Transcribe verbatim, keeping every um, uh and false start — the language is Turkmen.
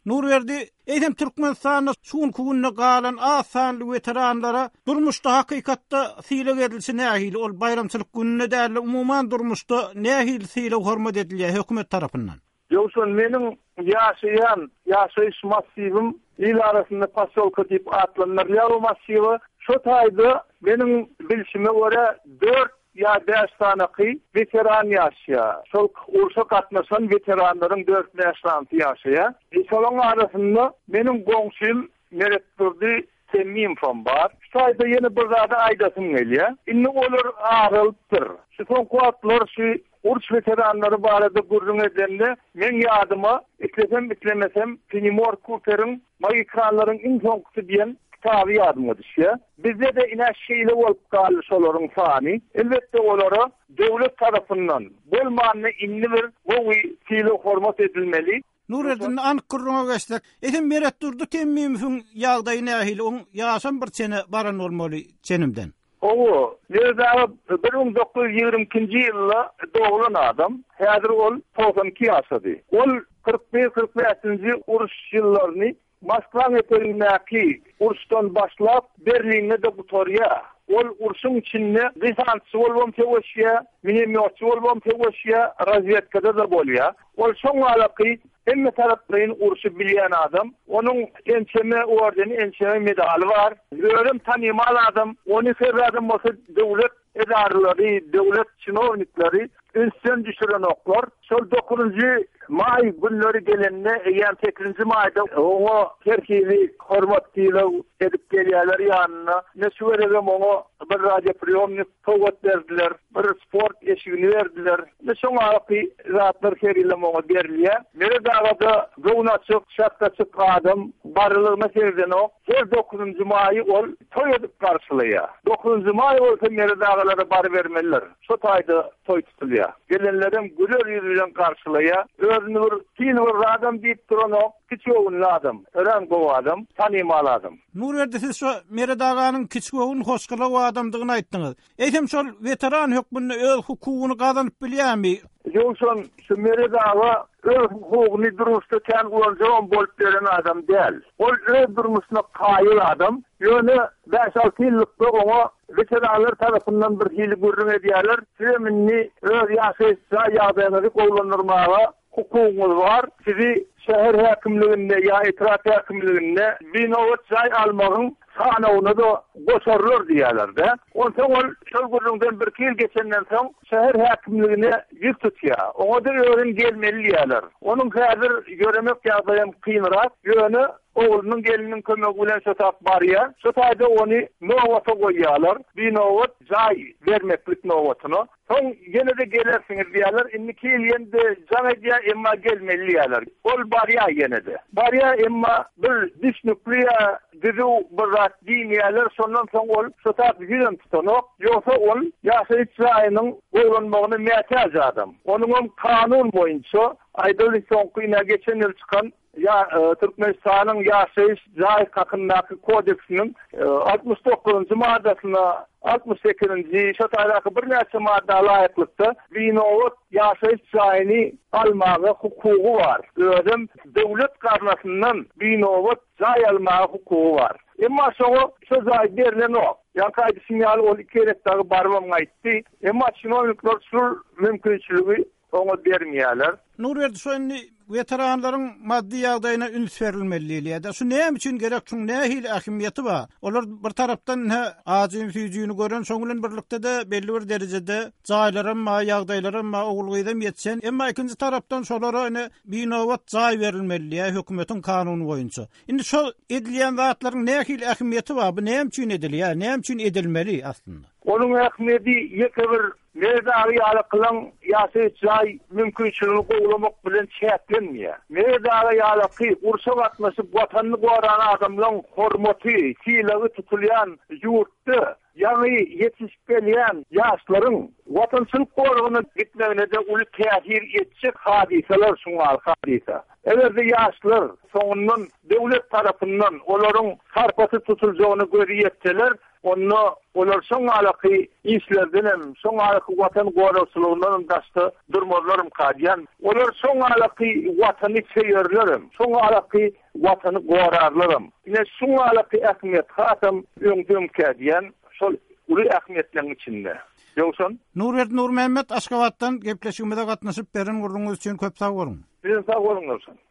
Nurberdi, eýdem Türkmenistanyň şuň kugunna galan az sanly veteranlara durmuşda hakykatda syla edilse nähili ol bayramçylyk gününe däl umumyň durmuşda nähili syla hormat edilýär hökümet tarapyndan. Ýoksa meniň ýaşaýan ýaşaýyş massivim il arasynda pasolka diýip atlanýar. O massiwy şu taýda meniň bilişime görä dört ya beş tane veteran yaşaya. Şol urşa katnaşan veteranların dört beş tane yaşaya. Şolun arasında benim goňşym Meretturdy Temmim fan bar. Şayda yeni bir zada aýdasym gelýär. Inni olar aýrylypdyr. Şu son kuatlar şu urş veteranları barada gurrun edende men ýadyma itlesem bitlemesem Pinimor Cooper'ın magikranlaryň iň soňky diýen tabi yadıma düşüyor. Bizde de ina şeyle olup kalmış oların fani. Elbette olara devlet tarafından bolmanına inni bir bu fiili hormat edilmeli. Nureddin Ankırı'na geçtik. Etim Meretturdy Temmim'in yağdayı nahili on yaşam bir sene baran olmalı çenimden. O, nerede bir bin dokuz yüz yirmi ikinci yılla doğulan adam. Hazır ol doksan iki yaşadı. Ol kırk beş kırk beşinci uruş yıllarını Moskva eterimdäki urşdan başlap Berlin'e de butorya. Ol urşun içinde lisansçı bolbam tegoşya, minemiyotçu bolbam tegoşya, razvedkada da bolya. Ol şoň alaky emme taraplaryň urşy bilýän adam. Onuň ençeme ordeni, ençeme medali var. Görüm tanymal adam. Onu sebädem bolsa döwlet edaralary, döwlet çynowniklary üstün düşüren oklar. Şol dokuzuncu may günleri gelende eýär sekizinci mayda oňa terkibi hormat diýip edip gelýärler ýanyna. Neşweregem oňa bir radio priýomnik towat berdiler, bir sport eşigini berdiler. Ne şoň alaky zatlar kerilem oňa berilýär. Mere dagada gownaçyk, şatdaçyk adam barlygyna serden o her dokuzuncu maýy ol toy edip garşylaýar. dokuzuncu may bolsa mere dagalara bar bermeliler. Şo taýda toy tutulýar. Gelenlerim güler ýüzünden garşylaýar. Özüni bir tiýil adam diýip duran o kiçoğun adam, ören gow adam, tanymal adam. Nurberdi, siz şu Meredaganyň kiçoğun hoşgala adamdygyny aýtdyňyz. Eýsem şol veteran hökmünde öz hukugyny gazanyp bilýärmi? Ýoksa şu Meredaga öz hukugyny duruşda kän ulanjak bolup beren adam däl. Ol öz durmuşyna gaýyl adam. Ýöne beş altı ýyllykda oňa veteranlar tarapyndan bir hili gurrun edýärler. Sizeminni öz ýaşaýyşa ýagdaýlary gowlandyrmaga hukugyňyz var. Sizi şäher häkimliginde ýa etraf häkimliginde binowat çay almagyň sanawyna da boşarlar diýerler-de. Ondan ol şol gurrundan bir kil geçenden soň şäher häkimligine ýük tutýar. Oňa da öwren gelmeli diýerler. Onuň häzir göremek ýagdaýym kynrak. Ýöne oğlunun gelinin kömegi bilen şotap barya. Şotayda onu novata koyuyorlar. Bir novat cay vermeklik novatyny. Son gene de gelersiniz diýerler. Inniki ýelde jaňa emma gelmeli diýerler. Ol barya gene de. Barya emma bir disnukliya diýu bir rat diýerler. Sondan soň ol şotap ýüren tutanok. Ýoksa ol ýaşaýyş çyraýynyň goýlanmagyny mätäz adam. Onuň kanun boýunça aýdaly soňky geçen ýyl çykan ya e, Türkmenistanyň ýaşaýyş jaý hakyndaky kodeksiniň e, altmış dokuzuncu maddasyna altmış sekizinci şo taýdaky bir näçe madda laýyklykda binowat ýaşaýyş jaýyny almagy hukugy var. Özüm döwlet garnasyndan binowat jaý almagy hukugy var. Emma şo şo jaý berilen ok. Ýa-da sinyal ol kerekdägi barmam aýtdy. Emma çynowniklar şu mümkinçiligi oňa bermeýärler. Nurberdi, şoňy veteranlaryň maddi ýagdaýyna üns berilmeliýär. Şu näme üçin gerek, şu nähili ähmiýeti bar? Olar bir tarapdan ajyn süýjüni gören şoňulan birlikde de belli bir derejede jaýlara ma ýagdaýlara ma ogulgyda ýetsen, emma ikinji tarapdan şolara ene binowat jaý berilmeliýär hökümetiň kanuny boýunça. Indi şol edilýän zatlaryň nähili ähmiýeti bar? Bu näme üçin edilýär? Näme üçin edilmeli aslında? Onuň ähmiýeti ýekebir Meredagy ýalykylan ýaşaýyş jaý mümkinçiligini gowlamak bilen çäklenmeýär. Meredagy ýalyky urşa gatnaşyp watanyny goran adamlaryň hormaty, kiýlegi tutulýan ýurtda ýa-ni ýetişip gelýän ýaşlaryň watançylyk gorugyna gitmegine de uly täsir etjek hadiseler şuňal hadise. Egerde ýaşlar soňundan döwlet tarapyndan olaryň sarpasy tutuljagyny görýetseler, onu olar şoňalaky işlerden hem şoňalaky watan gorawçylygyndan daşdy durmazlarym kadýan. Olar şoňalaky watany seýerlerim, şoňalaky watany gorarlarym. Ine şoňalaky ähmiýet hatam öňdüm kadýan, şol uly ähmiýetlerin içinde. Ýoksa Nurert Nurmehmet Aşgabatdan gepleşigimizde gatnaşyp beren gurruňyz üçin köp sag bolun. Sizin sag bolun.